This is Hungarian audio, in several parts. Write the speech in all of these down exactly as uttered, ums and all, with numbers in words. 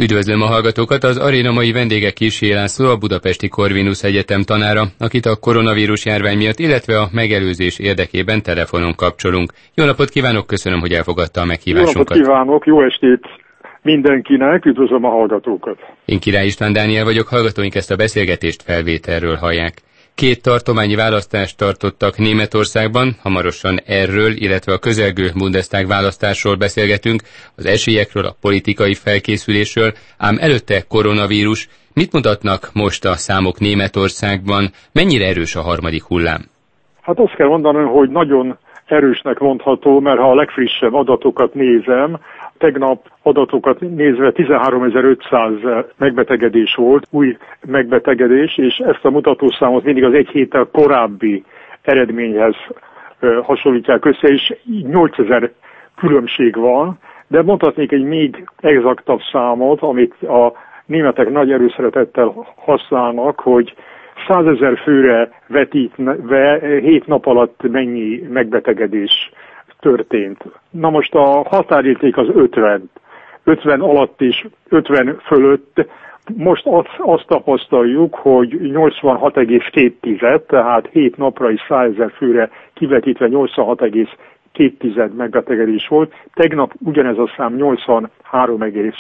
Üdvözlöm a hallgatókat, az aréna mai vendége Kissé László, a Budapesti Corvinus Egyetem tanára, akit a koronavírus járvány miatt, illetve a megelőzés érdekében telefonon kapcsolunk. Jó napot kívánok, köszönöm, hogy elfogadta a meghívásunkat. Jó napot kívánok, jó estét mindenkinek, üdvözlöm a hallgatókat. Én Király István Dániel vagyok, hallgatóink ezt a beszélgetést felvételről hallják. Két tartományi választást tartottak Németországban, hamarosan erről, illetve a közelgő Bundestag választásról beszélgetünk, az esélyekről, a politikai felkészülésről, ám előtte koronavírus. Mit mutatnak most a számok Németországban? Mennyire erős a harmadik hullám? Hát azt kell mondanom, hogy nagyon erősnek mondható, mert ha a legfrissebb adatokat nézem, tegnap adatokat nézve tizenháromezer-ötszáz megbetegedés volt, új megbetegedés, és ezt a mutatószámot mindig az egy héttel korábbi eredményhez hasonlítják össze, és nyolcezer különbség van, de mondhatnék egy még exaktabb számot, amit a németek nagy erőszeretettel használnak, hogy százezer főre vetítve hét nap alatt mennyi megbetegedés történt. Na most a határérték az ötven. ötven alatt és ötven fölött. Most azt, azt tapasztaljuk, hogy nyolcvanhat egész két, tehát hét napra és százezer főre kivetítve nyolcvanhat egész két megbetegedés volt. Tegnap ugyanez a szám nyolcvanhárom egész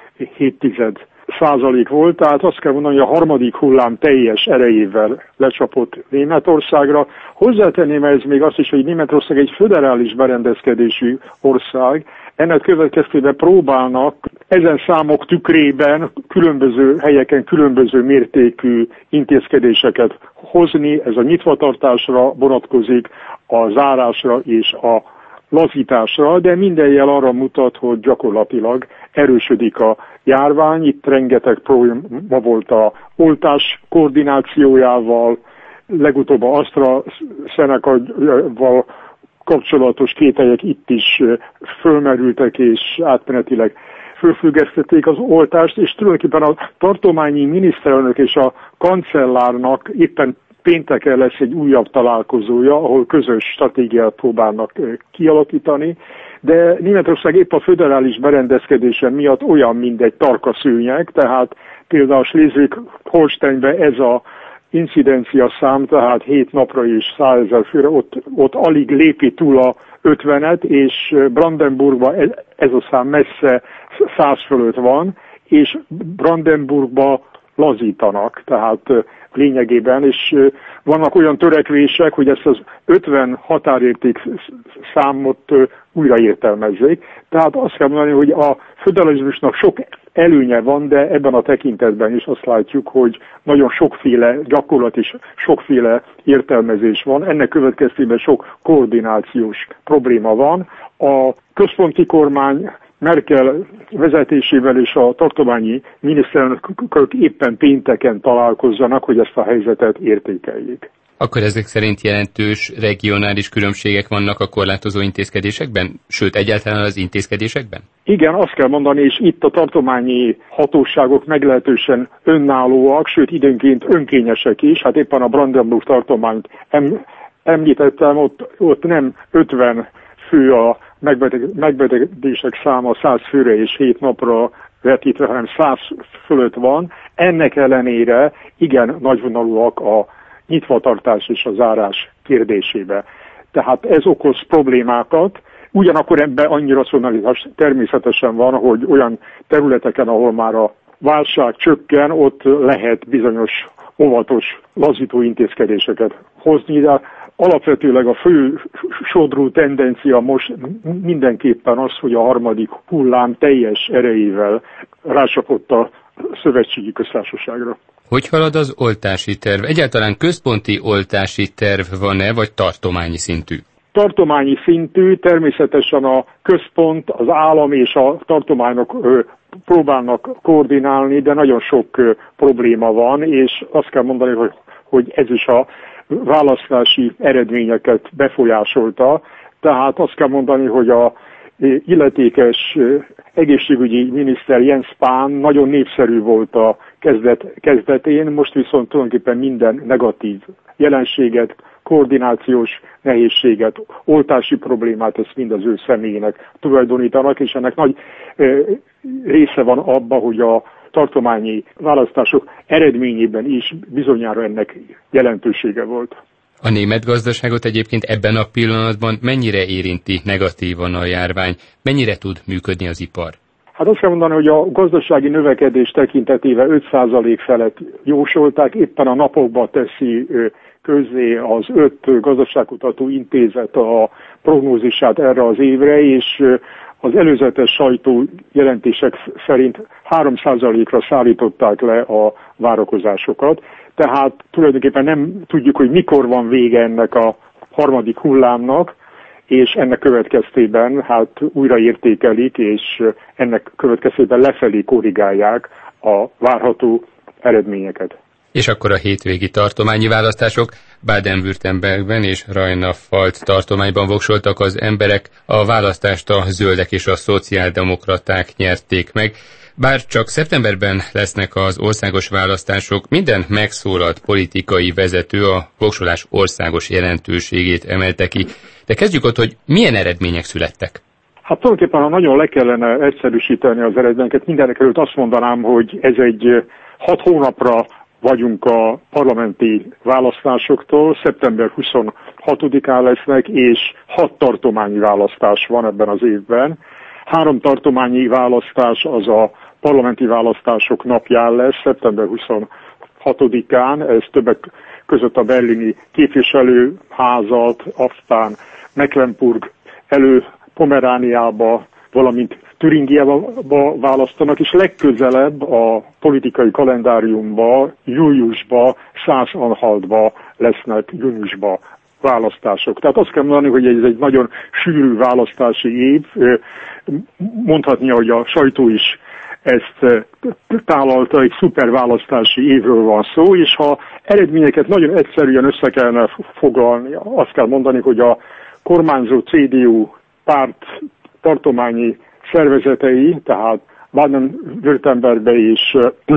hét százalék volt, tehát azt kell mondani, hogy a harmadik hullám teljes erejével lecsapott Németországra. Hozzátenném ez még azt is, hogy Németország egy föderális berendezkedésű ország, ennek következtében próbálnak ezen számok tükrében különböző helyeken különböző mértékű intézkedéseket hozni, ez a nyitvatartásra vonatkozik, a zárásra és a lazításra, de minden jel arra mutat, hogy gyakorlatilag erősödik a járvány. Itt rengeteg probléma volt a oltás koordinációjával, legutóbb a AstraZeneca-val kapcsolatos kételyek itt is fölmerültek, és átmenetileg fölfüggesztették az oltást, és tulajdonképpen a tartományi miniszterelnök és a kancellárnak éppen pénteken lesz egy újabb találkozója, ahol közös stratégiát próbálnak kialakítani, de Németország épp a föderális berendezkedése miatt olyan, mint egy tarka szőnyeg, tehát például Schleswig-Holsteinben ez a incidencia szám, tehát hét napra és százezer főre, ott, ott alig lépi túl a ötvenet, és Brandenburgban ez a szám messze száz fölött van, és Brandenburgban lazítanak, tehát lényegében, és vannak olyan törekvések, hogy ezt az ötven határérték számot újraértelmezzék. Tehát azt kell mondani, hogy a föderalizmusnak sok előnye van, de ebben a tekintetben is azt látjuk, hogy nagyon sokféle gyakorlat és sokféle értelmezés van. Ennek következtében sok koordinációs probléma van. A központi kormány Merkel vezetésével és a tartományi miniszterelnökök éppen pénteken találkozzanak, hogy ezt a helyzetet értékeljék. Akkor ezek szerint jelentős regionális különbségek vannak a korlátozó intézkedésekben? Sőt, egyáltalán az intézkedésekben? Igen, azt kell mondani, és itt a tartományi hatóságok meglehetősen önállóak, sőt időnként önkényesek is. Hát éppen a Brandenburg tartományt em, említettem, ott, ott nem ötven fő a megbetegedések száma száz főre és hét napra vetítve, hanem száz fölött van. Ennek ellenére igen nagyvonalúak a nyitvatartás és a zárás kérdésébe. Tehát ez okoz problémákat, ugyanakkor ebben annyi racionalitás természetesen van, hogy olyan területeken, ahol már a válság csökken, ott lehet bizonyos óvatos lazító intézkedéseket hozni, de alapvetőleg a fő sodró tendencia most mindenképpen az, hogy a harmadik hullám teljes erejével rácsapott a szövetségi köztársaságra. Hogy halad az oltási terv? Egyáltalán központi oltási terv van-e, vagy tartományi szintű? Tartományi szintű, természetesen a központ, az állam és a tartományok ö, próbálnak koordinálni, de nagyon ö, probléma van, és azt kell mondani, hogy, hogy ez is a választási eredményeket befolyásolta. Tehát azt kell mondani, hogy a illetékes egészségügyi miniszter Jens Spahn nagyon népszerű volt a kezdet, kezdetén, most viszont tulajdonképpen minden negatív jelenséget koordinációs nehézséget, oltási problémát, ezt mind az ő személyének tulajdonítanak, és ennek nagy ö, része van abba, hogy a tartományi választások eredményében is bizonyára ennek jelentősége volt. A német gazdaságot egyébként ebben a pillanatban mennyire érinti negatívan a járvány, mennyire tud működni az ipar? Hát azt kell mondani, hogy a gazdasági növekedés tekintetében öt százalék felett jósolták, éppen a napokban teszi közzé az öt gazdaságkutató intézet a prognózisát erre az évre, és az előzetes sajtó jelentések szerint három százalékra szállították le a várakozásokat, tehát tulajdonképpen nem tudjuk, hogy mikor van vége ennek a harmadik hullámnak, és ennek következtében hát újraértékelik, és ennek következtében lefelé korrigálják a várható eredményeket. És akkor a hétvégi tartományi választások Baden-Württembergben és Rajna-Pfalz tartományban voksoltak az emberek, a választást a zöldek és a szociáldemokraták nyerték meg. Bár csak szeptemberben lesznek az országos választások, minden megszólalt politikai vezető a voksolás országos jelentőségét emelte ki. De kezdjük ott, hogy milyen eredmények születtek. Hát tulajdonképpen, ha nagyon le kellene egyszerűsíteni az eredményeket, mindenek előtt azt mondanám, hogy ez egy hat hónapra vagyunk a parlamenti választásoktól, szeptember huszonhatodikán lesznek, és hat tartományi választás van ebben az évben. Három tartományi választás az a parlamenti választások napján lesz, szeptember huszonhatodikán, ez többek között a berlini képviselőházat, aztán Mecklenburg elő Pomerániába, valamint Türingiába választanak, és legközelebb a politikai kalendáriumba, júliusba, Szász-Anhaltba lesznek júniusba választások. Tehát azt kell mondani, hogy ez egy nagyon sűrű választási év. Mondhatni, hogy a sajtó is ezt tálalta, egy szuper választási évről van szó, és ha eredményeket nagyon egyszerűen össze kellene foglalni, azt kell mondani, hogy a kormányzó cé dé u párt tartományi szervezetei, tehát Baden-Württembergbe és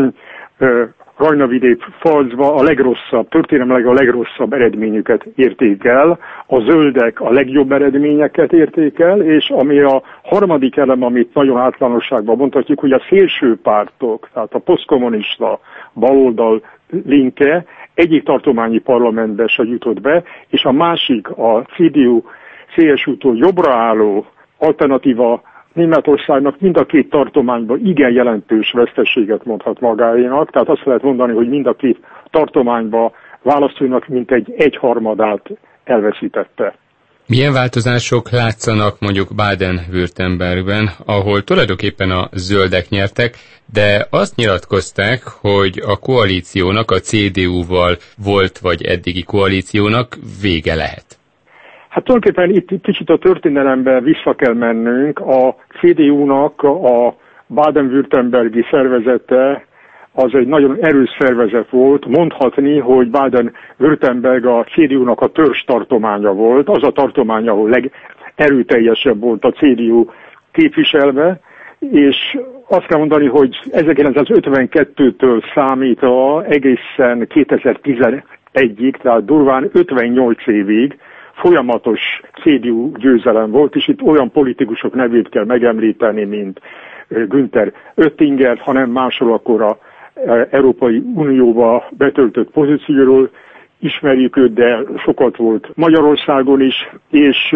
Rajnavidék-Pfalzba a legrosszabb, történelmileg a legrosszabb eredményüket érték el, a zöldek a legjobb eredményeket érték el, és ami a harmadik elem, amit nagyon általánosságban mondhatjuk, hogy a szélső pártok, tehát a posztkommunista baloldal linke egyik tartományi parlamentbe se jutott be, és a másik, a cé dé u cé es u-tól jobbra álló alternatíva Németországnak mind a két tartományban igen jelentős veszteséget mondhat magáénak, tehát azt lehet mondani, hogy mind a két tartományban választóinak mintegy egyharmadát elveszítette. Milyen változások látszanak mondjuk Baden-Württembergben, ahol tulajdonképpen a zöldek nyertek, de azt nyilatkozták, hogy a koalíciónak, a cé dé u-val volt vagy eddigi koalíciónak vége lehet. Hát tulajdonképpen itt kicsit a történelembe vissza kell mennünk. A cé dé u-nak a baden-württembergi szervezete az egy nagyon erős szervezet volt. Mondhatni, hogy Baden-Württemberg a cé dé u-nak a törzs tartománya volt. Az a tartomány, ahol legerőteljesebb volt a cé dé u képviselve, és azt kell mondani, hogy ezerkilencszázötvenkettőtől számítva egészen kétezer-tizenegyig, tehát durván ötvennyolc évig folyamatos cé dé u győzelem volt, és itt olyan politikusok nevét kell megemlíteni, mint Günther Oettinger, ha nem máshol, akkor a Európai Unióba betöltött pozícióról ismerjük őt, de sokat volt Magyarországon is, és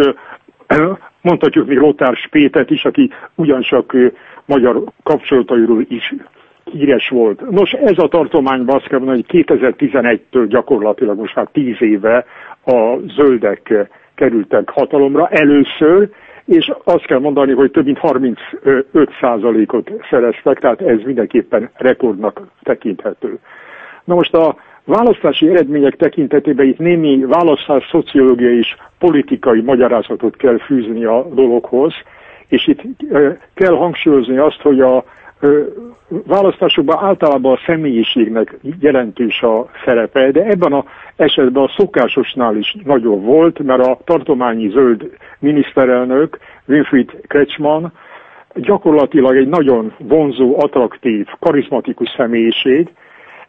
mondhatjuk még Lothar Spätet is, aki ugyancsak magyar kapcsolatairól is híres volt. Nos, ez a tartományban azt kell mondani, hogy kétezer-tizenegytől gyakorlatilag most már tíz éve a zöldek kerültek hatalomra először, és azt kell mondani, hogy több mint harmincöt százalékot szereztek, tehát ez mindenképpen rekordnak tekinthető. Na most a választási eredmények tekintetében itt némi választás szociológiai és politikai magyarázatot kell fűzni a dologhoz, és itt kell hangsúlyozni azt, hogy a választásokban általában a személyiségnek jelentős a szerepe, de ebben az esetben a szokásosnál is nagyobb volt, mert a tartományi zöld miniszterelnök, Winfried Kretschmann, gyakorlatilag egy nagyon vonzó, attraktív, karizmatikus személyiség,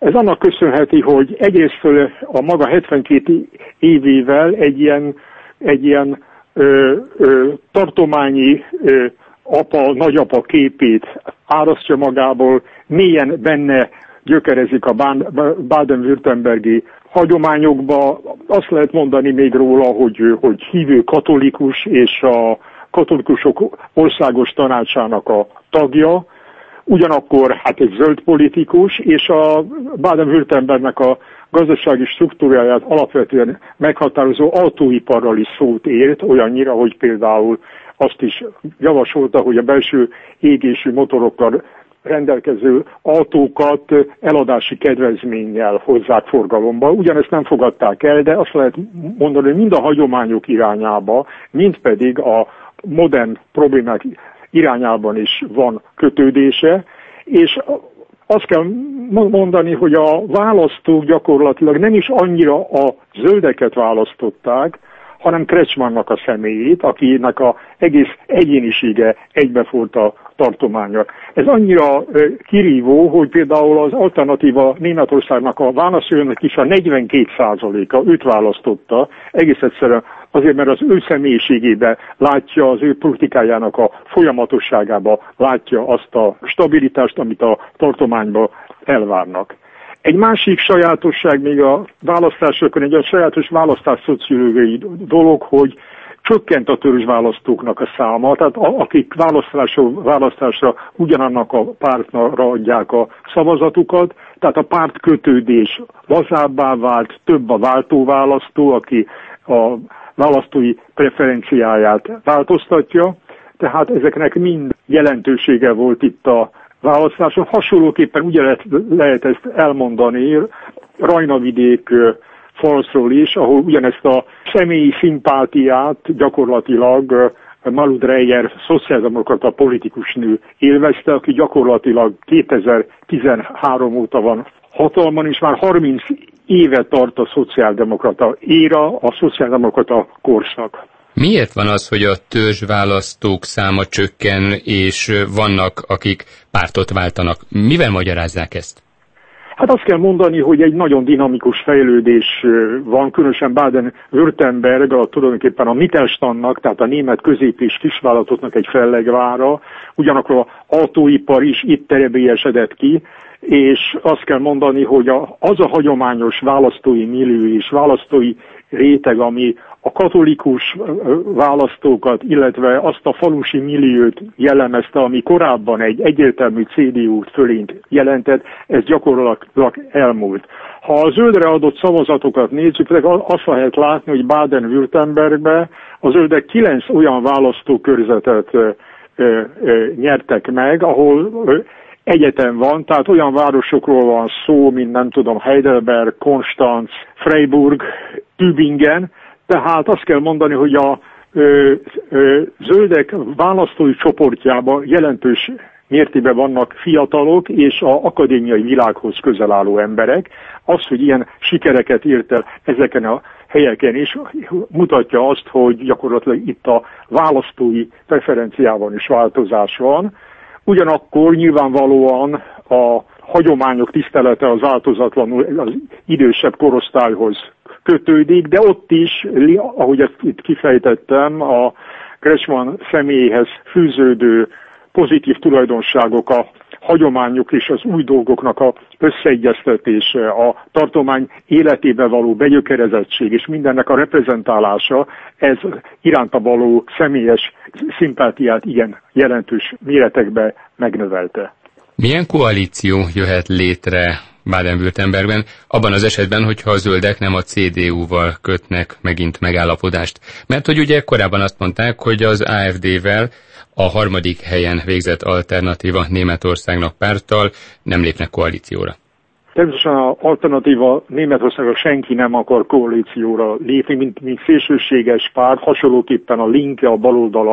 Ez annak köszönheti, hogy egyrészt a maga hetvenkét évével egy ilyen, egy ilyen ö, ö, tartományi ö, apa, nagyapa képét árasztja magából, mélyen benne gyökerezik a baden-württembergi hagyományokba. Azt lehet mondani még róla, hogy, hogy hívő katolikus és a katolikusok országos tanácsának a tagja, ugyanakkor hát egy zöld politikus, és a Baden-Württembergnek a gazdasági struktúráját alapvetően meghatározó autóiparral is szót ért, olyannyira, hogy például azt is javasolta, hogy a belső égésű motorokkal rendelkező autókat eladási kedvezménnyel hozzák forgalomba. Ugyanezt nem fogadták el, de azt lehet mondani, hogy mind a hagyományok irányába, mind pedig a modern problémák irányában is van kötődése, és azt kell mondani, hogy a választók gyakorlatilag nem is annyira a zöldeket választották, hanem Kretschmannnak a személyét, akinek a egész egyénisége egybefolyt a tartománya. Ez annyira kirívó, hogy például az Alternatíva Németországnak a válaszolónak is a negyvenkét százaléka őt választotta, egész egyszerűen azért, mert az ő személyiségébe látja, az ő politikájának a folyamatosságába látja azt a stabilitást, amit a tartományba elvárnak. Egy másik sajátosság még a választásokon, egy olyan sajátos választásszociológiai dolog, hogy csökkent a törzsválasztóknak a száma, tehát akik választásra, választásra ugyanannak a pártnak adják a szavazatukat, tehát a pártkötődés lazábbá vált, több a váltóválasztó, aki a választói preferenciáját változtatja, tehát ezeknek mind jelentősége volt itt a választáson. Hasonlóképpen ugye lehet, lehet ezt elmondani Rajnavidék falszról is, ahol ugyanezt a személyi szimpátiát gyakorlatilag Malu Dreyer szociáldemokrata politikusnő élvezte, aki gyakorlatilag kétezer-tizenhárom óta van hatalman, és már harminc éve tart a szociáldemokrata éra, a szociáldemokrata korszak. Miért van az, hogy a törzsválasztók száma csökken, és vannak, akik pártot váltanak? Mivel magyarázzák ezt? Hát azt kell mondani, hogy egy nagyon dinamikus fejlődés van, különösen Baden-Württemberg, a, tulajdonképpen a Mittelstandnak, tehát a német közép- és kisvállalatoknak egy fellegvára, ugyanakkor az autóipar is itt terebélyesedett ki, és azt kell mondani, hogy a, az a hagyományos választói millió és választói réteg, ami a katolikus választókat, illetve azt a falusi milliót jellemezte, ami korábban egy egyértelmű cé dé u fölényt jelentett, ez gyakorlatilag elmúlt. Ha a zöldre adott szavazatokat nézzük, azt lehet látni, hogy Baden-Württembergben a zöldek kilenc olyan választókörzetet ö, ö, ö, nyertek meg, ahol ö, egyetem van, tehát olyan városokról van szó, mint nem tudom, Heidelberg, Konstanz, Freiburg, Tübingen, tehát azt kell mondani, hogy a ö, ö, zöldek választói csoportjában jelentős mértékben vannak fiatalok és az akadémiai világhoz közel álló emberek. Az, hogy ilyen sikereket ért el ezeken a helyeken is, mutatja azt, hogy gyakorlatilag itt a választói preferenciában is változás van. Ugyanakkor nyilvánvalóan a hagyományok tisztelete az változatlanul az idősebb korosztályhoz kötődik, de ott is, ahogy ezt itt kifejtettem, a Kretschmann személyéhez fűződő pozitív tulajdonságok, a hagyományok és az új dolgoknak a összeegyeztetése, a tartomány életébe való begyökerezettség és mindennek a reprezentálása, ez iránta való személyes szimpátiát igen jelentős méretekbe megnövelte. Milyen koalíció jöhet létre Baden-Württembergben, abban az esetben, hogyha a zöldek nem a cé dé u-val kötnek megint megállapodást? Mert hogy ugye korábban azt mondták, hogy az á ef dé-vel, a harmadik helyen végzett Alternatíva Németországnak párttal nem lépnek koalícióra. Természetesen az Alternatíva Németországnak senki nem akar koalícióra lépni, mint, mint szélsőséges párt, hasonlóképpen a Linke, a baloldala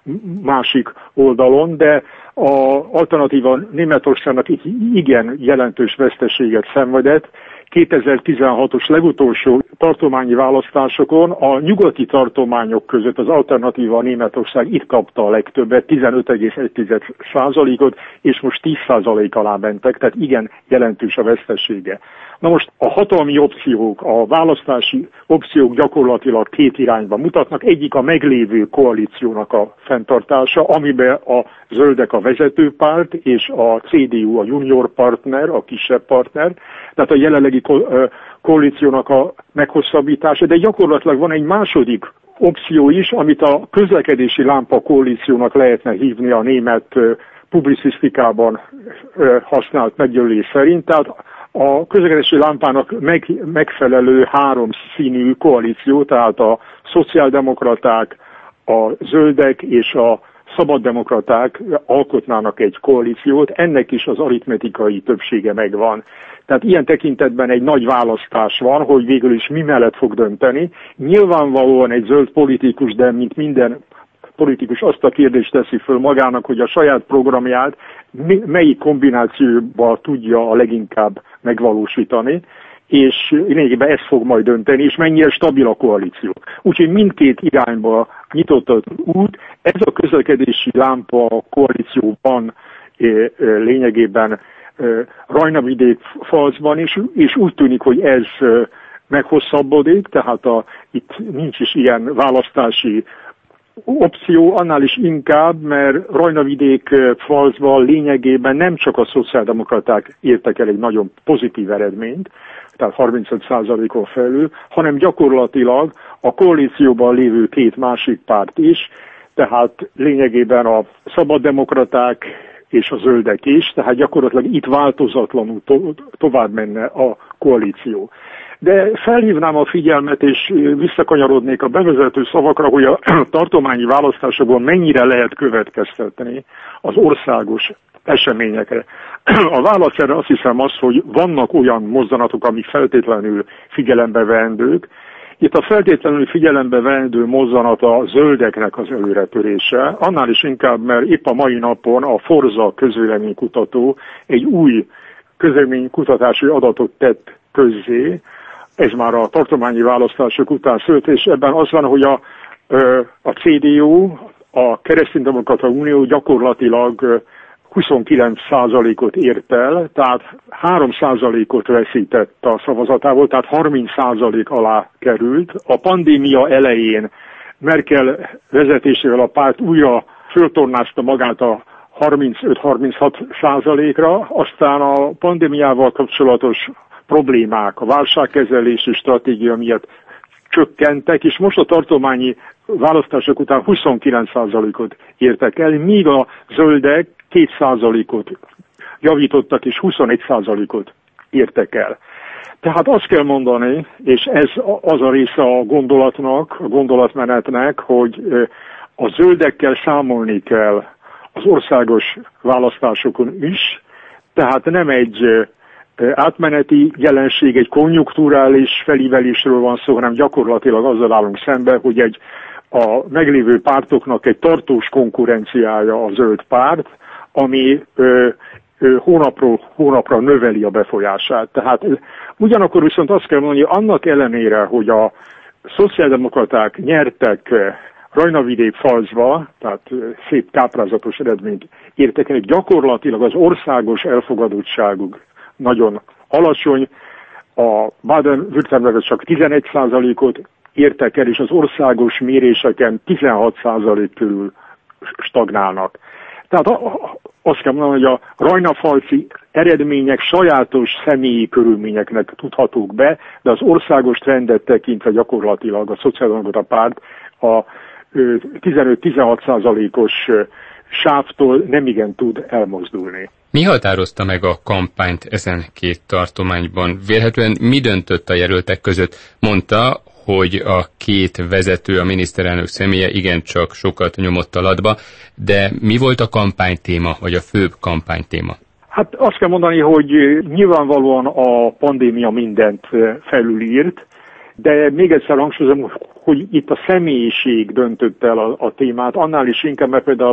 másik oldalon, de az Alternatíva Németországnak igen jelentős veszteséget szenvedett. kétezer-tizenhatos legutolsó tartományi választásokon a nyugati tartományok között az Alternatíva Németország itt kapta a legtöbbet, tizenöt egész egy százalékot, és most tíz százalék alá mentek, tehát igen jelentős a vesztesége. Na most a hatalmi opciók, a választási opciók gyakorlatilag két irányba mutatnak. Egyik a meglévő koalíciónak a fenntartása, amiben a zöldek a vezetőpárt, és a cé dé u a junior partner, a kisebb partner, tehát a jelenlegi ko- koalíciónak a meghosszabbítása, de gyakorlatilag van egy második opció is, amit a közlekedési lámpa koalíciónak lehetne hívni a német publicisztikában használt megjelölés szerint, tehát a közlekedési lámpának meg, megfelelő három színű koalíció, tehát a szociáldemokraták, a zöldek és a szabaddemokraták alkotnának egy koalíciót, ennek is az aritmetikai többsége megvan. Tehát ilyen tekintetben egy nagy választás van, hogy végül is mi mellett fog dönteni. Nyilvánvalóan egy zöld politikus, de mint minden politikus azt a kérdést teszi föl magának, hogy a saját programját melyik kombinációban tudja a leginkább megvalósítani, és lényegében ez fog majd dönteni, és mennyire stabil a koalíció. Úgyhogy mindkét irányba nyitott az út. Ez a közlekedési lámpa koalícióban lényegében Rajnavidék falcban, és, és úgy tűnik, hogy ez meghosszabbodik, tehát a, itt nincs is ilyen választási opció, annál is inkább, mert Rajnavidék falcban lényegében nem csak a szociáldemokraták értek el egy nagyon pozitív eredményt, tehát harmincöt százalékon felül, hanem gyakorlatilag a koalícióban lévő két másik párt is, tehát lényegében a szabaddemokraták és a zöldek is, tehát gyakorlatilag itt változatlanul to- tovább menne a koalíció. De felhívnám a figyelmet, és visszakanyarodnék a bevezető szavakra, hogy a tartományi választásokban mennyire lehet következtetni az országos eseményekre. A válasz erre azt hiszem az, hogy vannak olyan mozdanatok, amik feltétlenül figyelembe veendők. Itt a feltétlenül figyelembe veendő mozzanat a zöldeknek az előretörése, annál is inkább, mert épp a mai napon a Forza közvéleménykutató egy új közvéleménykutatási adatot tett közzé, ez már a tartományi választások után szült, és ebben az van, hogy a, a cé dé u, a Kereszténydemokrata Unió gyakorlatilag huszonkilenc százalékot ért el, tehát három százalékot veszített a szavazatával, tehát harminc százalék alá került. A pandémia elején Merkel vezetésével a párt újra föltornázta magát a harmincöt-harminchat százalékra, aztán a pandémiával kapcsolatos problémák, a válságkezelési stratégia miatt csökkentek, és most a tartományi választások után huszonkilenc százalékot értek el, míg a zöldek két százalékot javítottak, és huszonegy százalékot értek el. Tehát azt kell mondani, és ez az a része a gondolatnak, a gondolatmenetnek, hogy a zöldekkel számolni kell az országos választásokon is, tehát nem egy átmeneti jelenség, egy konjunkturális felívelésről van szó, hanem gyakorlatilag azzal állunk szembe, hogy egy a meglévő pártoknak egy tartós konkurenciája a zöld párt, ami ö, ö, hónapról hónapra növeli a befolyását. Tehát ugyanakkor viszont azt kell mondani, hogy annak ellenére, hogy a szociáldemokraták nyertek Rajnavidék falcba, tehát szép káprázatos eredményt értek el, gyakorlatilag az országos elfogadottságuk nagyon alacsony, a Baden-Württemberg csak tizenegy százalékot értek el, és az országos méréseken tizenhat százalék körül stagnálnak. Tehát azt kell mondani, hogy a rajnafalci eredmények sajátos személyi körülményeknek tudhatók be, de az országos trendet tekintve gyakorlatilag a Szociáldemokrata Párt a tizenöt-tizenhat százalékos sávtól nemigen tud elmozdulni. Mi határozta meg a kampányt ezen két tartományban? Vélhetően mi döntött a jelöltek között? Mondta, hogy a két vezető, a miniszterelnök személye igencsak sokat nyomott alatba, de mi volt a kampánytéma, vagy a főbb kampánytéma? Hát azt kell mondani, hogy nyilvánvalóan a pandémia mindent felülírt, de még egyszer hangsúlyozom, hogy itt a személyiség döntött el a, a témát, annál is inkább, mert például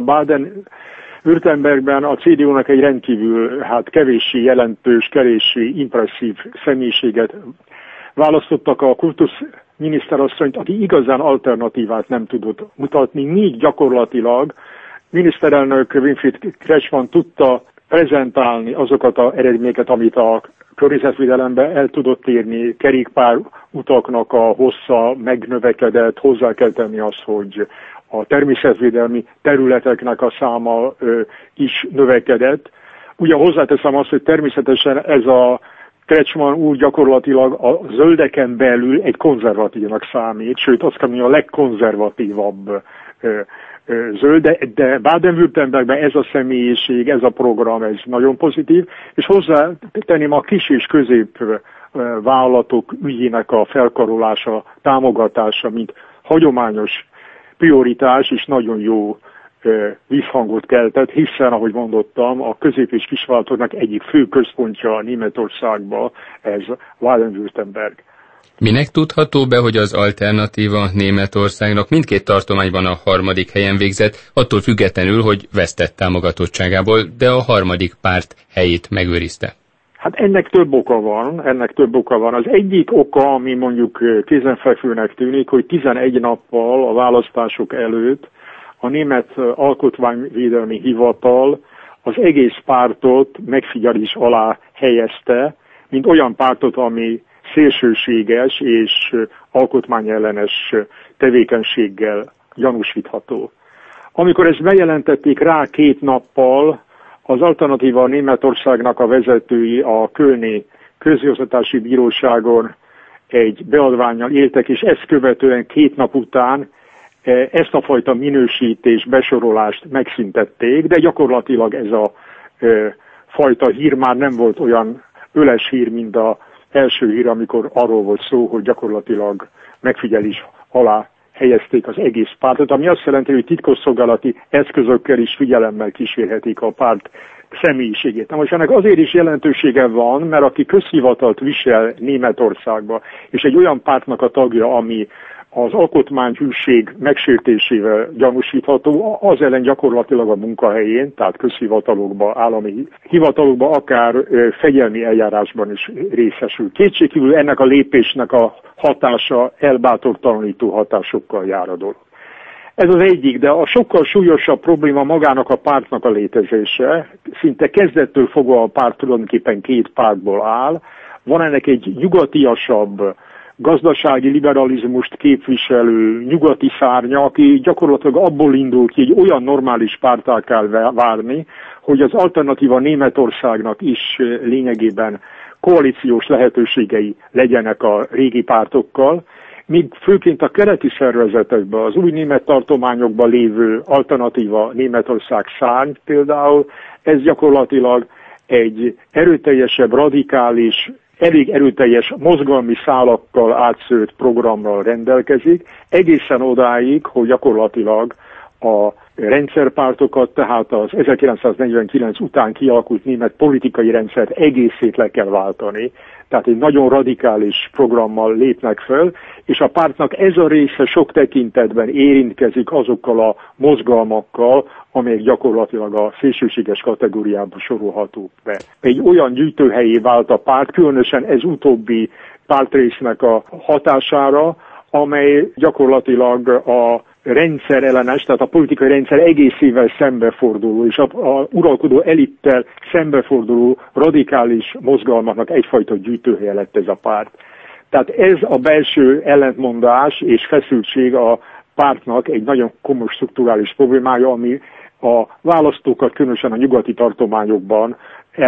Baden-Württembergben a cé dé u-nak egy rendkívül hát kevéssé jelentős, kevéssé impresszív személyiséget választottak, a kultuszminiszterasszonyt, aki igazán alternatívát nem tudott mutatni, míg gyakorlatilag miniszterelnök Winfried Kretschmann tudta prezentálni azokat az eredményeket, amit a környezetvédelemben el tudott érni, kerékpár utaknak a hossza megnövekedett, hozzá kell tenni azt, hogy a természetvédelmi területeknek a száma ö, is növekedett. Ugye hozzáteszem azt, hogy természetesen ez a Kretschmann úr gyakorlatilag a zöldeken belül egy konzervatívnak számít, sőt azt kell mondani, a legkonzervatívabb ö, ö, zöld, de, de Baden-Württembergben ez a személyiség, ez a program, ez nagyon pozitív, és hozzátenném a kis és közép vállalatok ügyének a felkarolása, támogatása, mint hagyományos prioritás, és nagyon jó vízhangot keltett, hiszen, ahogy mondottam, a közép- és kisvállalatoknak egyik fő központja Németországban, ez Baden-Württemberg. Minek tudható be, hogy az alternatíva Németországnak mindkét tartományban a harmadik helyen végzett, attól függetlenül, hogy vesztett támogatottságából, de a harmadik párt helyét megőrizte? Hát ennek több oka van, ennek több oka van. Az egyik oka, ami mondjuk kézenfekvőnek tűnik, hogy tizenegy nappal a választások előtt a Német Alkotmányvédelmi Hivatal az egész pártot megfigyelés alá helyezte, mint olyan pártot, ami szélsőséges és alkotmányellenes tevékenységgel gyanúsítható. Amikor ezt bejelentették rá két nappal, az Alternatíva Németországnak a vezetői a kölni közigazgatási bíróságon egy beadvánnyal éltek, és ezt követően két nap után ezt a fajta minősítés, besorolást megszüntették, de gyakorlatilag ez a e, fajta hír már nem volt olyan öles hír, mint az első hír, amikor arról volt szó, hogy gyakorlatilag megfigyelés alá helyezték az egész pártot, ami azt jelenti, hogy titkosszolgálati eszközökkel is figyelemmel kísérhetik a párt személyiségét. Na most ennek azért is jelentősége van, mert aki közhivatalt visel Németországba, és egy olyan pártnak a tagja, ami az alkotmányhűség megsértésével gyanúsítható, az ellen gyakorlatilag a munkahelyén, tehát közhivatalokban, állami hivatalokban, akár fegyelmi eljárásban is részesül. Kétségkívül ennek a lépésnek a hatása elbátortalanító hatásokkal jár a dolog. Ez az egyik, de a sokkal súlyosabb probléma magának a pártnak a létezése. Szinte kezdettől fogva a párt tulajdonképpen két pártból áll. Van ennek egy nyugatiasabb, gazdasági liberalizmust képviselő nyugati szárnya, aki gyakorlatilag abból indul ki, hogy olyan normális párttá kell várni, hogy az Alternatíva Németországnak is lényegében koalíciós lehetőségei legyenek a régi pártokkal, míg főként a keleti szervezetekben, az új német tartományokban lévő Alternatíva Németország szárny például, ez gyakorlatilag egy erőteljesebb, radikális, elég erőteljes mozgalmi szálakkal átszőtt programmal rendelkezik, egészen odáig, hogy gyakorlatilag a rendszerpártokat, tehát az ezerkilencszáznegyvenkilenc után kialakult német politikai rendszert egészét le kell váltani. Tehát egy nagyon radikális programmal lépnek föl, és a pártnak ez a része sok tekintetben érintkezik azokkal a mozgalmakkal, amelyek gyakorlatilag a szélsőséges kategóriába sorolhatók be. Egy olyan gyűjtőhelyé vált a párt, különösen ez utóbbi pártrésznek a hatására, amely gyakorlatilag a rendszer ellenes, tehát a politikai rendszer egészével szembeforduló, és a, a uralkodó elittel szembeforduló radikális mozgalmaknak egyfajta gyűjtőhelye lett ez a párt. Tehát ez a belső ellentmondás és feszültség a pártnak egy nagyon komoly strukturális problémája, ami a választókat különösen a nyugati tartományokban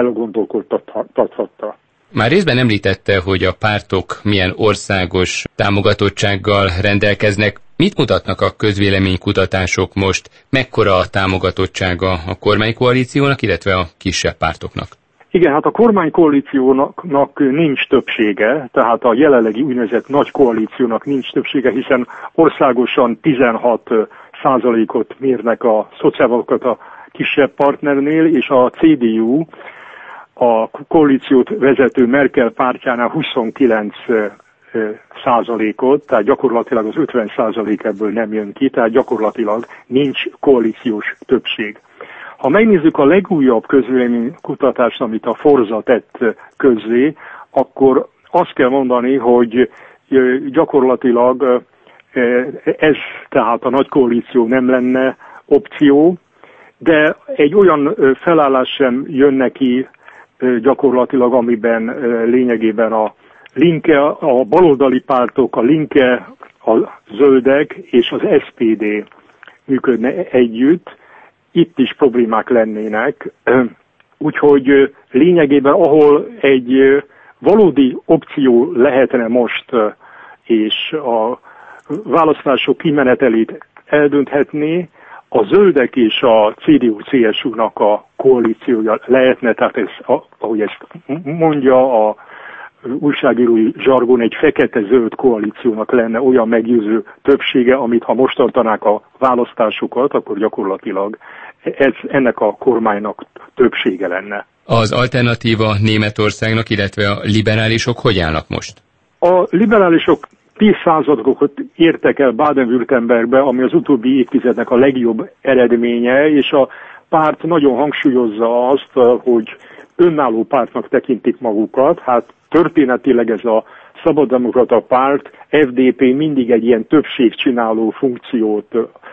elgondolkodtathatta. Már részben említette, hogy a pártok milyen országos támogatottsággal rendelkeznek. Mit mutatnak a közvéleménykutatások most? Mekkora a támogatottsága a kormánykoalíciónak, illetve a kisebb pártoknak? Igen, hát a kormánykoalíciónak nincs többsége, tehát a jelenlegi úgynevezett nagy koalíciónak nincs többsége, hiszen országosan tizenhat százalékot mérnek a szociáldemokrata a kisebb partnernél, és a cé dé u, a koalíciót vezető Merkel pártjánál huszonkilenc százalékot, tehát gyakorlatilag az ötven százalék ebből nem jön ki, tehát gyakorlatilag nincs koalíciós többség. Ha megnézzük a legújabb közvéleménykutatást, amit a Forza tett közzé, akkor azt kell mondani, hogy gyakorlatilag ez, tehát a nagy koalíció nem lenne opció, de egy olyan felállás sem jön neki gyakorlatilag, amiben lényegében a Linke, a baloldali pártok, a Linke, a Zöldek és az es pé dé működne együtt. Itt is problémák lennének, úgyhogy lényegében ahol egy valódi opció lehetne most, és a választások kimenetelét eldönthetné, a Zöldek és a cé dé u-cé es u-nak a koalíciója lehetne, tehát ez, ahogy ezt mondja a újságírói zsargon, egy fekete-zöld koalíciónak lenne olyan meggyőző többsége, amit ha most tartanák a választásokat, akkor gyakorlatilag ez ennek a kormánynak többsége lenne. Az alternatíva Németországnak, illetve a liberálisok hogy állnak most? A liberálisok tíz százalékot értek el Baden-Württembergbe, ami az utóbbi évtizednek a legjobb eredménye, és a párt nagyon hangsúlyozza azt, hogy önálló pártnak tekintik magukat. Hát történetileg ez a szabaddemokrata párt, ef dé pé mindig egy ilyen többségcsináló funkciót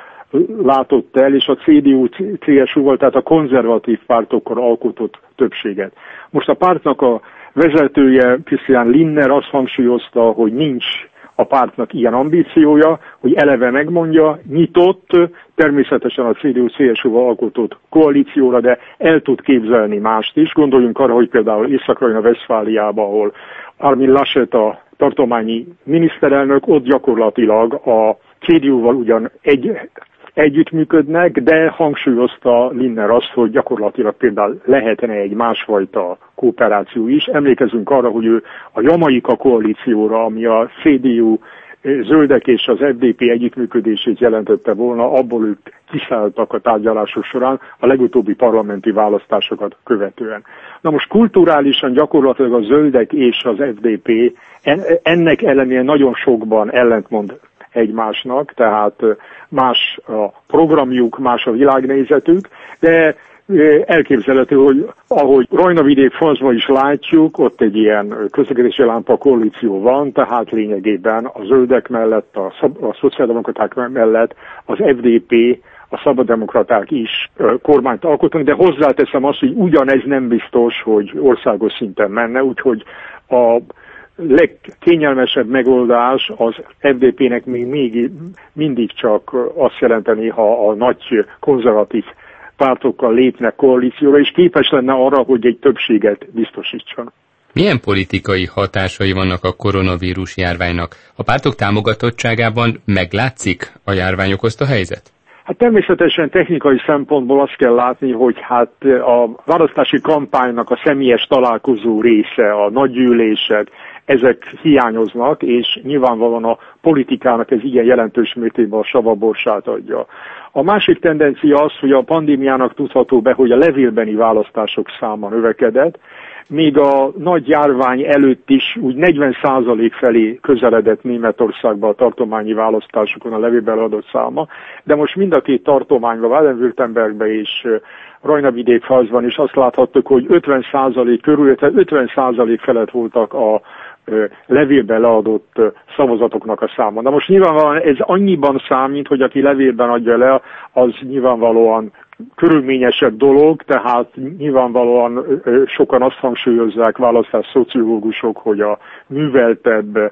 látott el, és a cé dé u-cé es u-val, tehát a konzervatív pártokkal alkotott többséget. Most a pártnak a vezetője, Christian Lindner azt hangsúlyozta, hogy nincs a pártnak ilyen ambíciója, hogy eleve megmondja, nyitott, természetesen a cé dé u-cé es u-val alkotott koalícióra, de el tud képzelni mást is. Gondoljunk arra, hogy például Észak-Rajna-Vesztfáliában, ahol Armin Laschet a tartományi miniszterelnök, ott gyakorlatilag a cé dé u-val ugyan egy, együttműködnek, de hangsúlyozta Lindner azt, hogy gyakorlatilag például lehetne egy másfajta kooperáció is. Emlékezünk arra, hogy ő a Jamaika koalícióra, ami a cé dé u, Zöldek és az ef dé pé együttműködését jelentette volna, abból ők kiszálltak a tárgyalások során a legutóbbi parlamenti választásokat követően. Na most kulturálisan gyakorlatilag a Zöldek és az ef dé pé ennek ellenére nagyon sokban ellentmond egymásnak, tehát más a programjuk, más a világnézetük, de elképzelhető, hogy ahogy Rajnavidék-Falzban is látjuk, ott egy ilyen közlekedési lámpa koalíció van, tehát lényegében a Zöldek mellett, a, szab- a szociáldemokraták mellett az ef dé pé, a szabaddemokraták is kormányt alkotnak, de hozzáteszem azt, hogy ugyanez nem biztos, hogy országos szinten menne, úgyhogy a legkényelmesebb megoldás az ef dé pének még, még mindig csak azt jelenteni, ha a nagy konzervatív pártokkal lépnek koalícióra, és képes lenne arra, hogy egy többséget biztosítson. Milyen politikai hatásai vannak a koronavírus járványnak? A pártok támogatottságában meglátszik a járvány okozta helyzet? Hát természetesen technikai szempontból azt kell látni, hogy hát a választási kampánynak a személyes találkozó része, a nagygyűlések, ezek hiányoznak, és nyilvánvalóan a politikának ez ilyen jelentős mértékben a savaborsát adja. A másik tendencia az, hogy a pandémiának tudható be, hogy a levélbeni választások száma növekedett, még a nagy járvány előtt is úgy negyven százalék felé közeledett Németországba a tartományi választásokon a levélben adott száma, de most mind a két tartományban, Baden-Württembergben és Rajnavidék-Falzban is azt láthattuk, hogy ötven százalék körül, tehát ötven százalék felett voltak a levélben leadott szavazatoknak a száma. Na most nyilvánvalóan ez annyiban számít, hogy aki levélben adja le, az nyilvánvalóan körülményesebb dolog, tehát nyilvánvalóan sokan azt hangsúlyozzák, választás szociológusok, hogy a műveltebb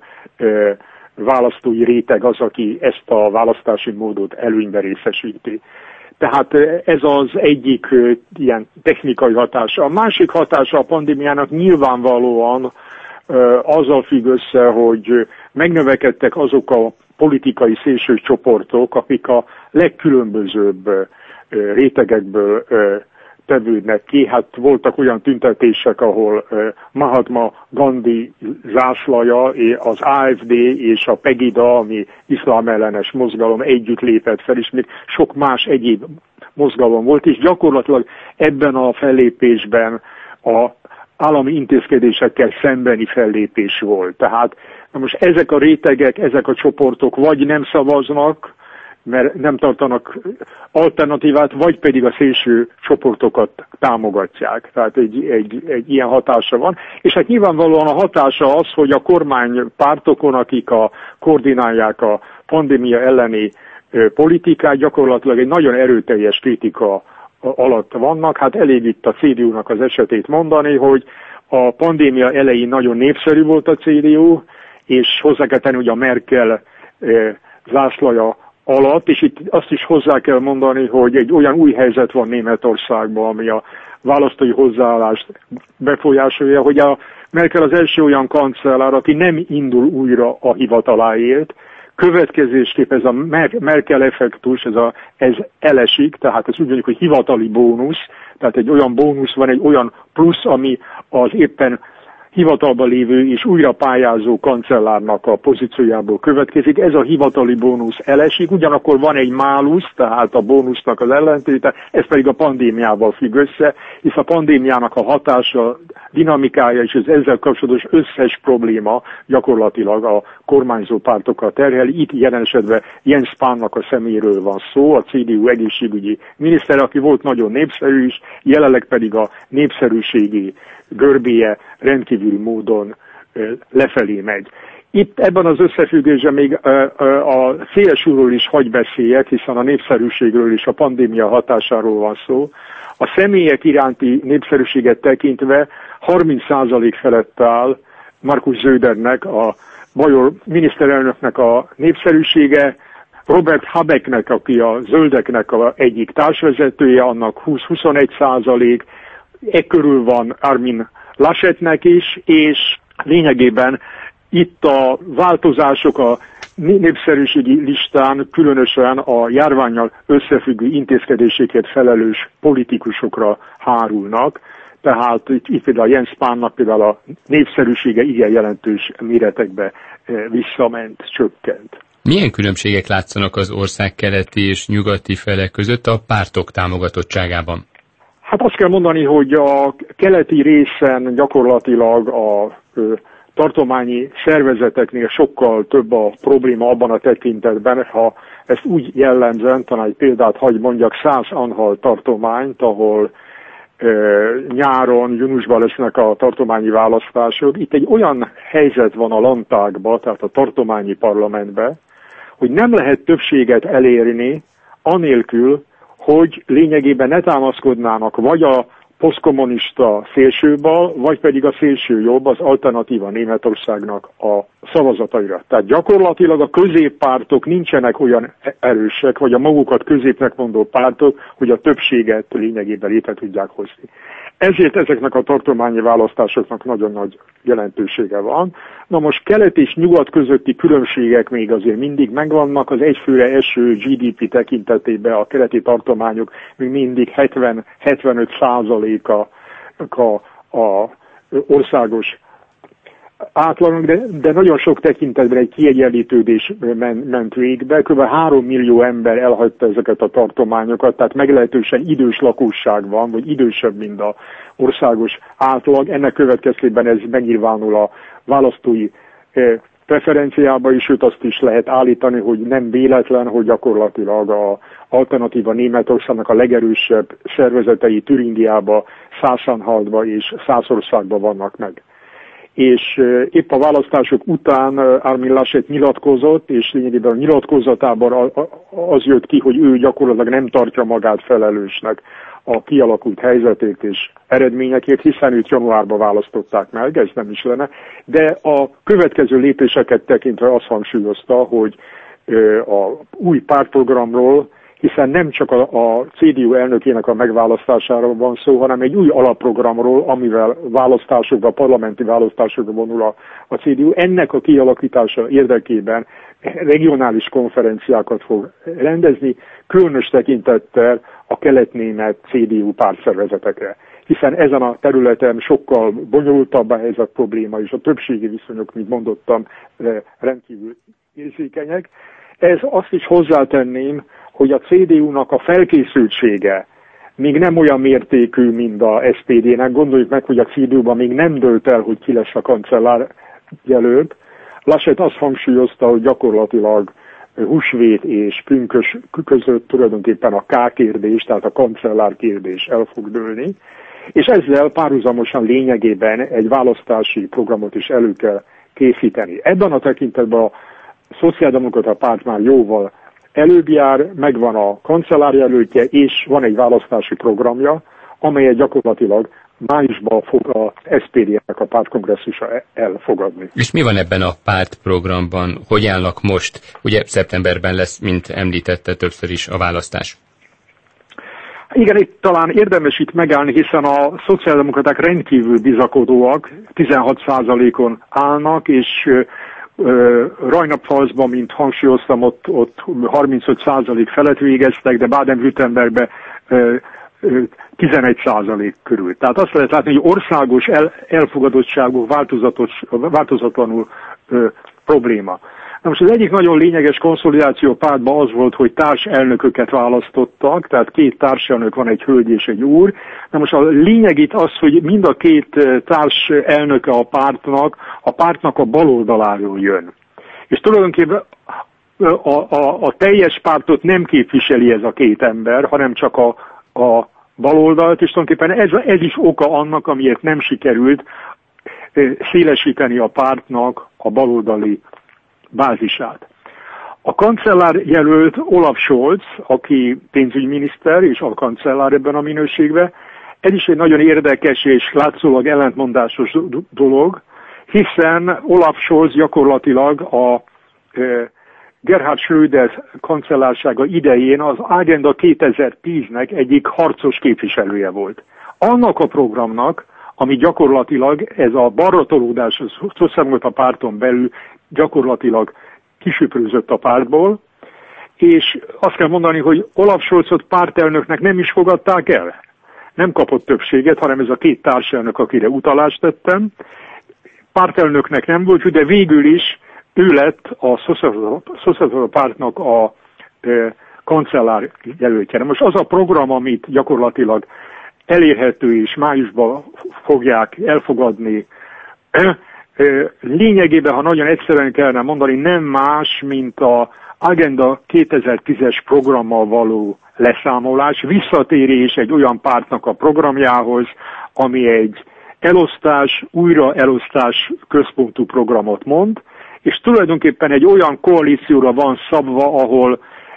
választói réteg az, aki ezt a választási módot előnybe részesíti. Tehát ez az egyik ilyen technikai hatása. A másik hatása a pandémiának nyilvánvalóan azzal függ össze, hogy megnövekedtek azok a politikai szélső csoportok, akik a legkülönbözőbb rétegekből tevődnek ki. Hát voltak olyan tüntetések, ahol Mahatma Gandhi zászlaja, az á ef dé és a Pegida, ami iszlám ellenes mozgalom együtt lépett fel, és még sok más egyéb mozgalom volt, és gyakorlatilag ebben a fellépésben a állami intézkedésekkel szembeni fellépés volt. Tehát na most ezek a rétegek, ezek a csoportok vagy nem szavaznak, mert nem tartanak alternatívát, vagy pedig a szélső csoportokat támogatják. Tehát egy, egy, egy ilyen hatása van. És hát nyilvánvalóan a hatása az, hogy a kormánypártokon, akik a, koordinálják a pandémia elleni politikát, gyakorlatilag egy nagyon erőteljes kritika alatt vannak. Hát elég itt a cé dé u-nak az esetét mondani, hogy a pandémia elején nagyon népszerű volt a cé dé u, és hozzá kell tenni, hogy a Merkel zászlaja alatt, és itt azt is hozzá kell mondani, hogy egy olyan új helyzet van Németországban, ami a választói hozzáállást befolyásolja, hogy a Merkel az első olyan kancellár, aki nem indul újra a hivataláért, következésképp ez a Merkel effektus, ez, a, ez elesik, tehát ez úgy mondjuk, hogy hivatali bónusz, tehát egy olyan bónusz van, egy olyan plusz, ami az éppen hivatalban lévő és újra pályázó kancellárnak a pozíciójából következik. Ez a hivatali bónusz elesik, ugyanakkor van egy málusz, tehát a bónusznak az ellentéte, ez pedig a pandémiával függ össze, hisz a pandémiának a hatása, dinamikája és az ezzel kapcsolatos összes probléma gyakorlatilag a kormányzó pártokat terheli. Itt jelen esetben Jens Spahnnak a személyről van szó, a cé dé u egészségügyi miniszter, aki volt nagyon népszerű is, jelenleg pedig a népszerűségi görbéje rendkívül módon lefelé megy. Itt ebben az összefüggésben még a cé es u-ról is hagy beszéljek, hiszen a népszerűségről és a pandémia hatásáról van szó. A személyek iránti népszerűséget tekintve harminc százalék felett áll Markus Södernek, a bajor miniszterelnöknek a népszerűsége, Robert Habecknek, aki a zöldeknek a egyik társvezetője, annak húsz-huszonegy százalék, e körül van Armin Laschetnek is, és lényegében itt a változások a népszerűségi listán különösen a járvánnyal összefüggő intézkedésekért felelős politikusokra hárulnak, tehát itt, itt például Jens Spahnnak például a népszerűsége igen jelentős méretekbe visszament, csökkent. Milyen különbségek látszanak az ország keleti és nyugati fele között a pártok támogatottságában? Hát azt kell mondani, hogy a keleti részen gyakorlatilag a ö, tartományi szervezeteknél sokkal több a probléma abban a tekintetben, ha ezt úgy jellemzem, talán egy példát hagy mondjak, Szász-Anhalt tartományt, ahol ö, nyáron, júniusban lesznek a tartományi választások. Itt egy olyan helyzet van a Landtagban, tehát a tartományi parlamentben, hogy nem lehet többséget elérni anélkül, hogy lényegében ne támaszkodnának vagy a posztkommunista szélsőbal, vagy pedig a szélső jobb, az alternatíva Németországnak a szavazataira. Tehát gyakorlatilag a középpártok nincsenek olyan erősek, vagy a magukat középnek mondó pártok, hogy a többséget lényegében létre tudják hozni. Ezért ezeknek a tartományi választásoknak nagyon nagy jelentősége van. Na most kelet és nyugat közötti különbségek még azért mindig megvannak, az egyfőre eső gé dé pé tekintetében a keleti tartományok még mindig hetven-hetvenöt százaléka a, a országos átlagnak, de, de nagyon sok tekintetben egy kiegyenlítődés men, ment végbe. Kb. három millió ember elhagyta ezeket a tartományokat, tehát meglehetősen idős lakosság van, vagy idősebb, mint az országos átlag. Ennek következtében ez megnyilvánul a választói preferenciába is, sőt azt is lehet állítani, hogy nem véletlen, hogy gyakorlatilag a alternatíva Németországnak a legerősebb szervezetei Türingiába, Szász-Anhaltba és Szászországba vannak meg. És épp a választások után Armin Laschet nyilatkozott, és lényegében a nyilatkozatában az jött ki, hogy ő gyakorlatilag nem tartja magát felelősnek a kialakult helyzetét és eredményekért, hiszen őt januárban választották meg, ez nem is lenne, de a következő lépéseket tekintve azt hangsúlyozta, hogy a új pártprogramról, hiszen nem csak a, a cé dé u elnökének a megválasztásáról van szó, hanem egy új alapprogramról, amivel választásokba, parlamenti választásokba vonul a, a cé dé u. Ennek a kialakítása érdekében regionális konferenciákat fog rendezni, különös tekintettel a kelet-német cé dé u pártszervezetekre. Hiszen ezen a területen sokkal bonyolultabb a helyzet probléma, és a többségi viszonyok, mint mondottam, rendkívül érzékenyek. Ez azt is hozzátenném, hogy a cé dé u-nak a felkészültsége még nem olyan mértékű, mint a es pé dé-nek. Gondoljuk meg, hogy a cé dé u-ban még nem dőlt el, hogy ki lesz a kancellár jelölt. Laschet azt hangsúlyozta, hogy gyakorlatilag húsvét és pünkös között tulajdonképpen a K kérdés, tehát a kancellár kérdés el fog dőlni, és ezzel párhuzamosan lényegében egy választási programot is elő kell készíteni. Ebben a tekintetben a Szociáldemokrata párt már jóval előbb jár, megvan a kancellárjelöltje, és van egy választási programja, amelyet gyakorlatilag májusban fog az es pé dé-nek a pártkongresszusa elfogadni. És mi van ebben a pártprogramban? Hogy állnak most? Ugye szeptemberben lesz, mint említette többször is, a választás. Igen, itt talán érdemes itt megállni, hiszen a szociáldemokraták rendkívül bizakodóak, tizenhat százalékon állnak, és Rajnapfalzban, mint hangsúlyoztam, ott, ott harmincöt százalék felett végeztek, de Baden-Württembergben tizenegy százalék körül. Tehát azt lehet látni, hogy országos el, elfogadottságú változatlanul ö, probléma. Na most az egyik nagyon lényeges konszolidáció pártban az volt, hogy társelnököket választottak, tehát két társelnök van, egy hölgy és egy úr. Na most a lényeg itt az, hogy mind a két társelnöke a pártnak, a pártnak a baloldaláról jön. És tulajdonképpen a, a, a teljes pártot nem képviseli ez a két ember, hanem csak a, a baloldalt, és tulajdonképpen ez, ez is oka annak, amiért nem sikerült szélesíteni a pártnak a baloldali bázisát. A kancellár jelölt Olaf Scholz, aki pénzügyminiszter és a kancellár ebben a minőségben, ez is egy nagyon érdekes és látszólag ellentmondásos dolog, hiszen Olaf Scholz gyakorlatilag a Gerhard Schröder kancellársága idején az Agenda kétezer-tíznek egyik harcos képviselője volt. Annak a programnak, ami gyakorlatilag ez a balratolódás a Szociáldemokrata párton belül gyakorlatilag kisöprőzött a pártból, és azt kell mondani, hogy Olaf Scholzot pártelnöknek nem is fogadták el. Nem kapott többséget, hanem ez a két társelnök, akire utalást tettem. Pártelnöknek nem volt, de végül is ő lett a Szociáldemokrata pártnak a e, kancellár jelöltje. Most az a program, amit gyakorlatilag elérhető és májusban fogják elfogadni, e, e, lényegében, ha nagyon egyszerűen kellene mondani, nem más, mint a Agenda kétezer-tízes programmal való leszámolás, visszatérés egy olyan pártnak a programjához, ami egy elosztás, újraelosztás központú programot mond, és tulajdonképpen egy olyan koalícióra van szabva, ahol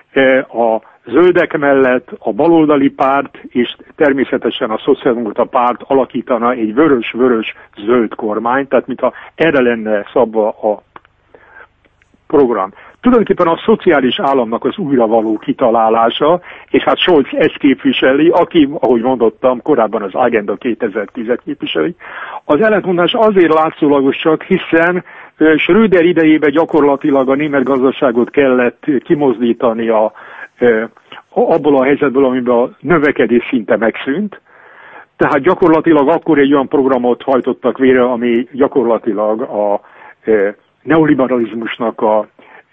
a zöldek mellett a baloldali párt és természetesen a Szociáldemokrata párt alakítana egy vörös-vörös-zöld kormány, tehát mintha erre lenne szabva a program. Tulajdonképpen a szociális államnak az újra való kitalálása, és hát Scholz ezt képviseli, aki, ahogy mondottam, korábban az Agenda kétezer-tízet képviseli. Az ellentmondás azért látszólagos csak, hiszen Schröder idejében gyakorlatilag a német gazdaságot kellett kimozdítani a, abból a helyzetből, amiben a növekedés szinte megszűnt. Tehát gyakorlatilag akkor egy olyan programot hajtottak végre, ami gyakorlatilag a neoliberalizmusnak a,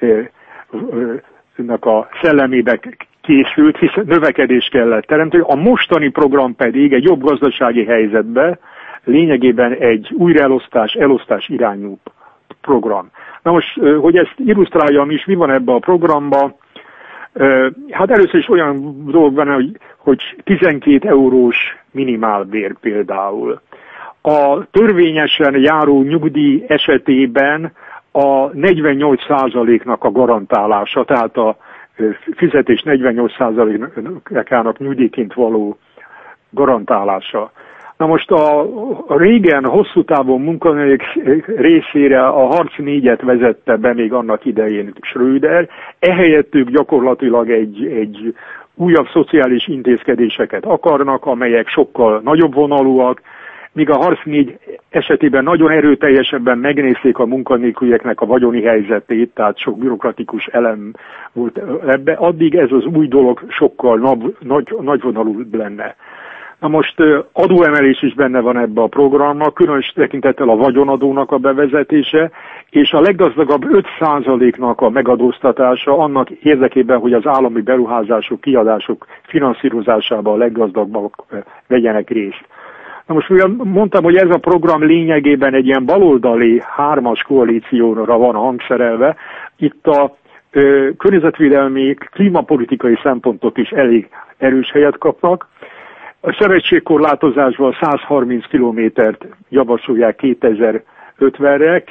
a szellemébe készült, hiszen növekedés kellett teremteni. A mostani program pedig egy jobb gazdasági helyzetben lényegében egy újraelosztás, elosztás irányú program. Na most, hogy ezt illusztráljam is, mi van ebben a programban? Hát először is olyan dolog van, hogy, hogy tizenkét eurós minimálbér például. A törvényesen járó nyugdíj esetében a negyvennyolc százaléknak a garantálása, tehát a fizetés negyvennyolc százalékának nyugdíjként való garantálása. Na most a, a régen hosszú távon munkanélküliek részére a harc négyet vezette be még annak idején Schröder, ehelyett ők gyakorlatilag egy, egy újabb szociális intézkedéseket akarnak, amelyek sokkal nagyobb vonalúak, míg a harc négy esetében nagyon erőteljesebben megnézték a munkanélkülieknek a vagyoni helyzetét, tehát sok bürokratikus elem volt ebbe, addig ez az új dolog sokkal nagy, nagyvonalúbb lenne. Na most adóemelés is benne van ebbe a programban, különös tekintettel a vagyonadónak a bevezetése, és a leggazdagabb öt százaléknak a megadóztatása annak érdekében, hogy az állami beruházások, kiadások finanszírozásában a leggazdagabbak vegyenek részt. Na most mivel mondtam, hogy ez a program lényegében egy ilyen baloldali hármas koalícióra van hangszerelve, itt a ö, környezetvédelmi, klímapolitikai szempontok is elég erős helyet kapnak. A sebességkorlátozásban százharminc kilométert javasolják kétezer-ötvenre.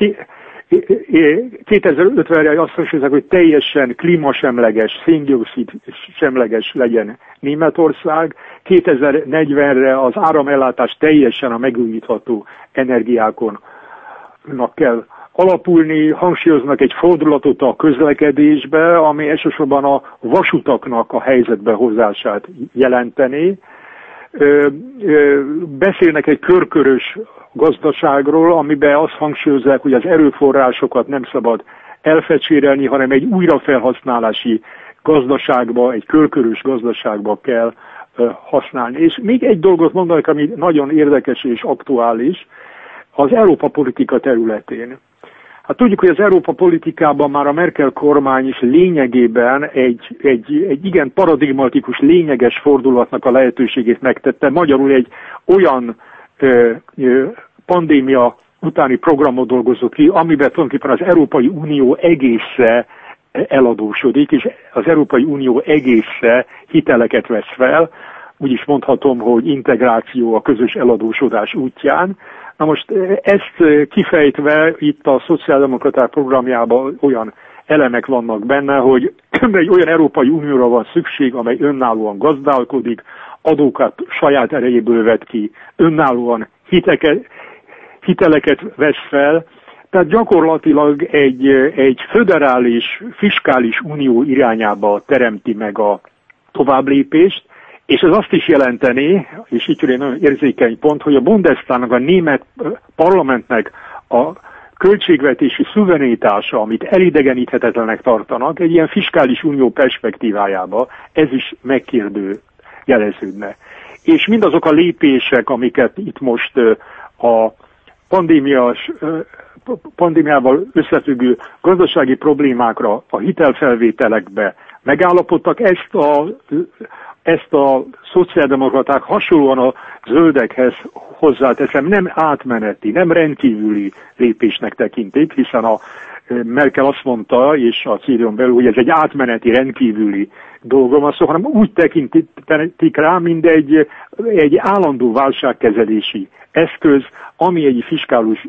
kétezer-ötvenre azt mondják, hogy teljesen klímasemleges, széndioxid semleges legyen Németország. kétezer-negyvenre az áramellátás teljesen a megújítható energiákon kell alapulni, hangsúlyoznak egy fordulatot a közlekedésbe, ami elsősorban a vasutaknak a helyzetbe hozását jelenteni. Ö, ö, beszélnek egy körkörös gazdaságról, amiben azt hangsúlyozzák, hogy az erőforrásokat nem szabad elfecsérelni, hanem egy újrafelhasználási gazdaságba, egy körkörös gazdaságba kell ö, használni. És még egy dolgot mondanak, ami nagyon érdekes és aktuális, az Európa politika területén. Hát tudjuk, hogy az Európa politikában már a Merkel kormány is lényegében egy, egy, egy igen paradigmatikus, lényeges fordulatnak a lehetőségét megtette. Magyarul egy olyan ö, ö, pandémia utáni programot dolgozott ki, amiben tulajdonképpen az Európai Unió egésze eladósodik, és az Európai Unió egésze hiteleket vesz fel. Úgy is mondhatom, hogy integráció a közös eladósodás útján. Na most ezt kifejtve itt a szociáldemokraták programjában olyan elemek vannak benne, hogy egy olyan Európai Unióra van szükség, amely önállóan gazdálkodik, adókat saját erejéből vet ki, önállóan hiteket, hiteleket vesz fel. Tehát gyakorlatilag egy, egy föderális, fiskális unió irányába teremti meg a továbblépést, és ez azt is jelenteni, és itt egy nagyon érzékeny pont, hogy a Bundestagnak, a német parlamentnek a költségvetési szuverenitása, amit elidegeníthetetlenek tartanak, egy ilyen fiskális unió perspektívájába, ez is megkérdőjeleződne. És mindazok a lépések, amiket itt most a pandémiás, pandémiával összefüggő gazdasági problémákra, a hitelfelvételekbe megállapodtak, ezt a Ezt a szociáldemokraták hasonlóan a zöldekhez hozzáteszem, nem átmeneti, nem rendkívüli lépésnek tekintik, hiszen a Merkel azt mondta, és a cé dé u-n belül, hogy ez egy átmeneti, rendkívüli dolgom van szó, hanem úgy tekintik rá, mint egy, egy állandó válságkezelési eszköz, ami egy fiskális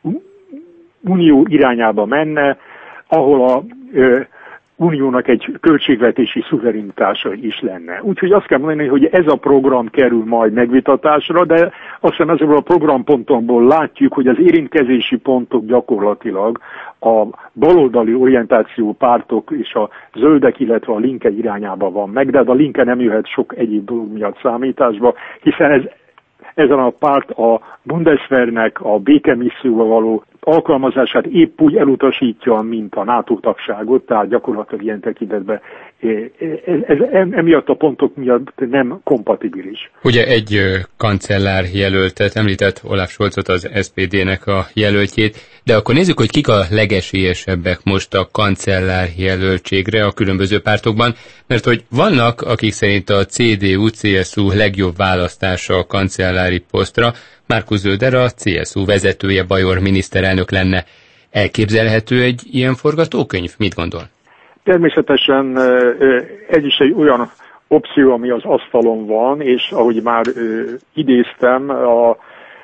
unió irányába menne, ahol a uniónak egy költségvetési szuverenitása is lenne. Úgyhogy azt kell mondani, hogy ez a program kerül majd megvitatásra, de azt hiszem ezekből a programpontokból látjuk, hogy az érintkezési pontok gyakorlatilag a baloldali orientáció pártok és a zöldek, illetve a linke irányába van meg, de a linke nem jöhet sok egyéb dolog miatt számításba, hiszen ez ezen a párt a Bundeswehrnek a békemisszióval való alkalmazását épp úgy elutasítja, mint a NATO tagságot, tehát gyakorlatilag ilyen tekintetben ez, ez emiatt a pontok miatt nem kompatibilis. Ugye egy kancellár jelöltet, említett Olaf Scholzot, az es pé dé-nek a jelöltjét, de akkor nézzük, hogy kik a legesélyesebbek most a kancellár jelöltségre a különböző pártokban, mert hogy vannak, akik szerint a cé dé u cé es u legjobb választása a kancellári posztra, Markus Söder, a cé es u vezetője, Bajor miniszterelnök lenne. Elképzelhető egy ilyen forgatókönyv? Mit gondol? Természetesen ez is egy olyan opció, ami az asztalon van, és ahogy már idéztem, a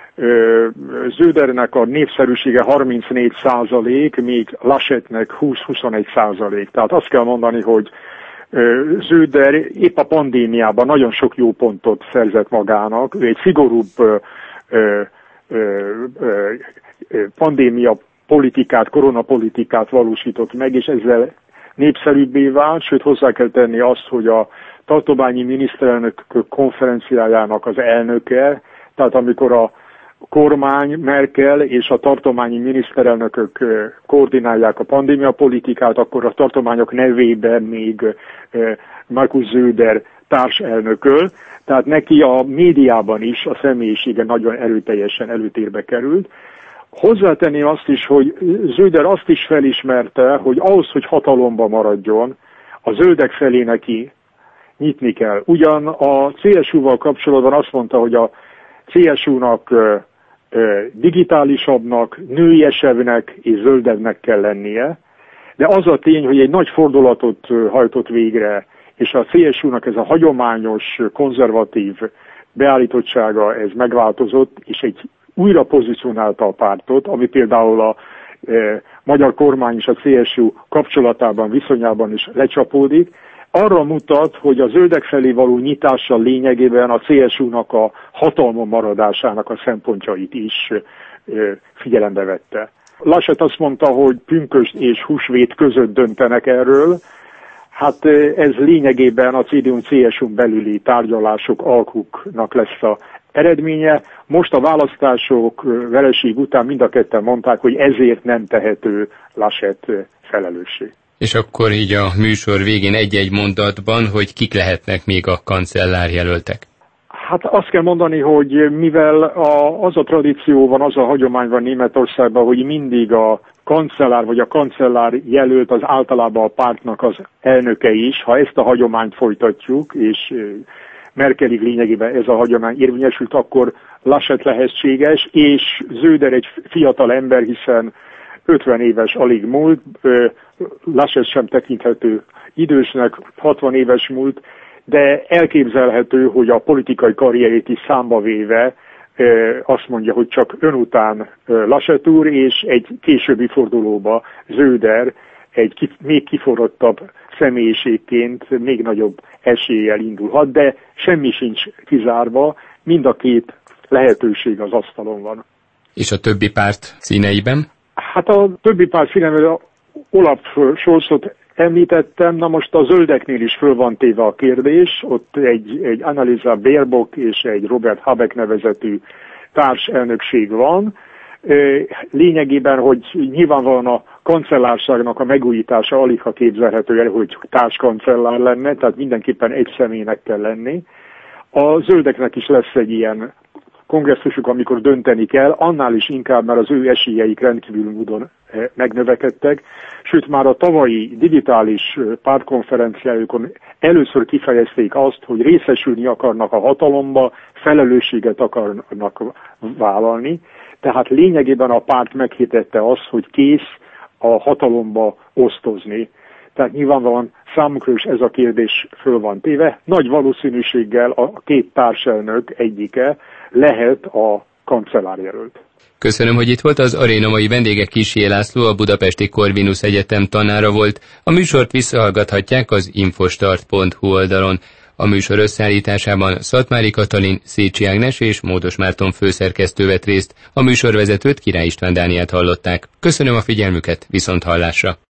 Södernek a népszerűsége harmincnégy százalék, míg Laschetnek húsz-huszonegy százalék. Tehát azt kell mondani, hogy Söder épp a pandémiában nagyon sok jó pontot szerzett magának. Ő egy szigorúbb ö, ö, ö, pandémia politikát, koronapolitikát valósított meg, és ezzel népszerűbbé vált, sőt hozzá kell tenni azt, hogy a tartományi miniszterelnök konferenciájának az elnöke, tehát amikor a kormány, Merkel és a tartományi miniszterelnökök koordinálják a pandémia politikát, akkor a tartományok nevében még Markus Söder társelnököl, tehát neki a médiában is a személyisége nagyon erőteljesen előtérbe került. Hozzátenném azt is, hogy Zöder azt is felismerte, hogy ahhoz, hogy hatalomba maradjon, a zöldek felé neki nyitni kell. Ugyan a cé es u-val kapcsolatban azt mondta, hogy a cé es u-nak digitálisabbnak, nőiesebbnek és zöldebbnek kell lennie, de az a tény, hogy egy nagy fordulatot hajtott végre, és a cé es u-nak ez a hagyományos, konzervatív beállítottsága, ez megváltozott, és egy újra pozícionálta a pártot, ami például a e, magyar kormány és a cé es u kapcsolatában, viszonyában is lecsapódik, arra mutat, hogy a zöldek felé való nyitással lényegében a cé es u-nak a hatalmon maradásának a szempontjait is e, figyelembe vette. Laschet azt mondta, hogy pünkösd és húsvét között döntenek erről. Hát ez lényegében a cé dé u-cé es u-n belüli tárgyalások, alkuknak lesz a eredménye. Most a választások vereség után mind a ketten mondták, hogy ezért nem tehető Laschet felelőssé. És akkor így a műsor végén egy-egy mondatban, hogy kik lehetnek még a kancellárjelöltek? Hát azt kell mondani, hogy mivel a, az a tradíció van, az a hagyomány van Németországban, hogy mindig a kancellár vagy a kancellár jelölt az általában a pártnak az elnöke is, ha ezt a hagyományt folytatjuk, és Merkelig lényegében ez a hagyomány érvényesült, akkor Laschet lehetséges, és Zöder egy fiatal ember, hiszen ötven éves alig múlt, Laschet sem tekinthető idősnek, hatvan éves múlt, de elképzelhető, hogy a politikai karrierét is számba véve azt mondja, hogy csak ön után Laschet úr, és egy későbbi fordulóba Zöder egy még kiforrottabb személyiségként még nagyobb eséllyel indulhat, de semmi sincs kizárva, mind a két lehetőség az asztalon van. És a többi párt színeiben? Hát a többi párt színeiben Olaf Scholzot említettem, na most a zöldeknél is föl van téve a kérdés, ott egy, egy Annalena Baerbock és egy Robert Habeck nevezetű társelnökség van. Lényegében, hogy nyilvánvalóan a kancellárságnak a megújítása alig ha képzelhető el, hogy társkancellár lenne, tehát mindenképpen egy személynek kell lenni. A zöldeknek is lesz egy ilyen kongresszusuk, amikor dönteni kell, annál is inkább, mert az ő esélyeik rendkívül módon megnövekedtek, sőt már a tavalyi digitális pártkonferenciájukon először kifejezték azt, hogy részesülni akarnak a hatalomba, felelősséget akarnak vállalni, tehát lényegében a párt meghirdette azt, hogy kész a hatalomba osztozni. Tehát nyilvánvalóan számukra is ez a kérdés föl van téve. Nagy valószínűséggel a két társelnök egyike lehet a kancellárjelölt. Köszönöm, hogy itt volt. Az aréna mai vendége Kissé László, a Budapesti Corvinus Egyetem tanára volt. A műsort visszahallgathatják az infostart pont hu oldalon. A műsor összeállításában Szatmári Katalin, Szécsi Ágnes és Módos Márton főszerkesztő vett részt. A műsorvezetőt, Király István Dánielt hallották. Köszönöm a figyelmüket, viszont hallásra!